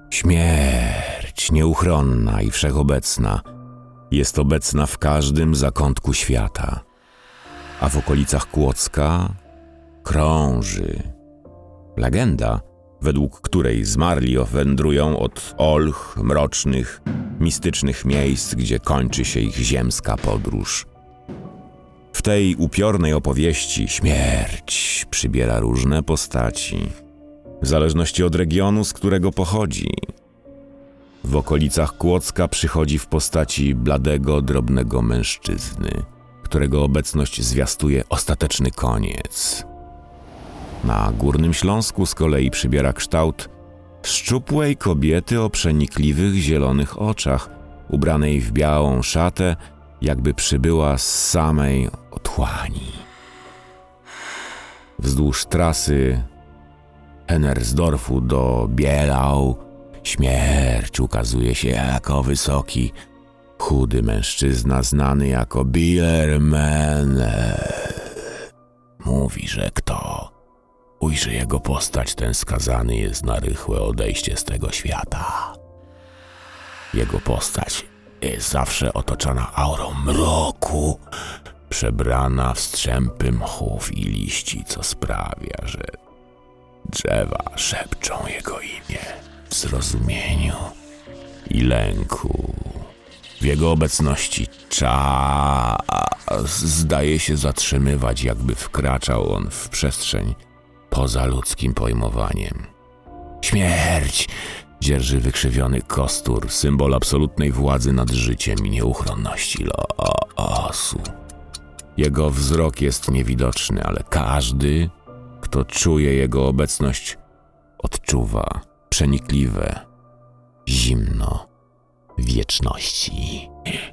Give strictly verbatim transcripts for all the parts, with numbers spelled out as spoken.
Śmierć nieuchronna i wszechobecna jest obecna w każdym zakątku świata, a w okolicach Kłodzka krąży legenda, według której zmarli wędrują od olch, mrocznych, mistycznych miejsc, gdzie kończy się ich ziemska podróż. W tej upiornej opowieści śmierć przybiera różne postaci, w zależności od regionu, z którego pochodzi. W okolicach Kłodzka przychodzi w postaci bladego, drobnego mężczyzny, którego obecność zwiastuje ostateczny koniec. Na Górnym Śląsku z kolei przybiera kształt szczupłej kobiety o przenikliwych zielonych oczach, ubranej w białą szatę, jakby przybyła z samej otchłani. Wzdłuż trasy Hennersdorfu do Bielau śmierć ukazuje się jako wysoki, chudy mężczyzna znany jako Billerman. Mówi, że kto ujrzy jego postać, ten skazany jest na rychłe odejście z tego świata. Jego postać jest zawsze otoczona aurą mroku, przebrana w strzępy mchów i liści, co sprawia, że drzewa szepczą jego imię w zrozumieniu i lęku. W jego obecności czas zdaje się zatrzymywać, jakby wkraczał on w przestrzeń poza ludzkim pojmowaniem. Śmierć dzierży wykrzywiony kostur, symbol absolutnej władzy nad życiem i nieuchronności losu. Jego wzrok jest niewidoczny, ale każdy, kto czuje jego obecność, odczuwa przenikliwe zimno wieczności.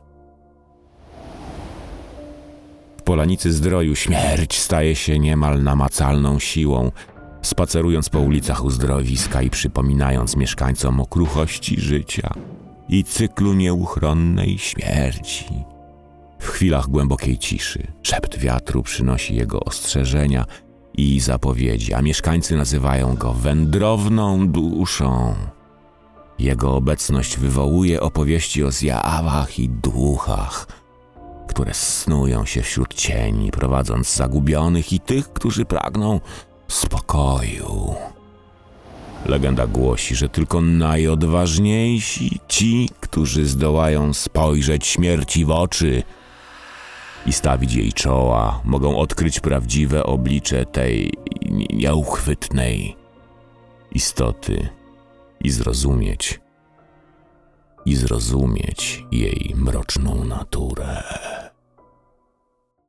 W Polanicy Zdroju śmierć staje się niemal namacalną siłą, spacerując po ulicach uzdrowiska i przypominając mieszkańcom o kruchości życia i cyklu nieuchronnej śmierci. W chwilach głębokiej ciszy szept wiatru przynosi jego ostrzeżenia i zapowiedzi, a mieszkańcy nazywają go wędrowną duszą. Jego obecność wywołuje opowieści o zjawach i duchach, które snują się wśród cieni, prowadząc zagubionych i tych, którzy pragną spokoju. Legenda głosi, że tylko najodważniejsi, ci, którzy zdołają spojrzeć śmierci w oczy i stawić jej czoła, mogą odkryć prawdziwe oblicze tej nieuchwytnej istoty i zrozumieć, i zrozumieć jej mroczną naturę.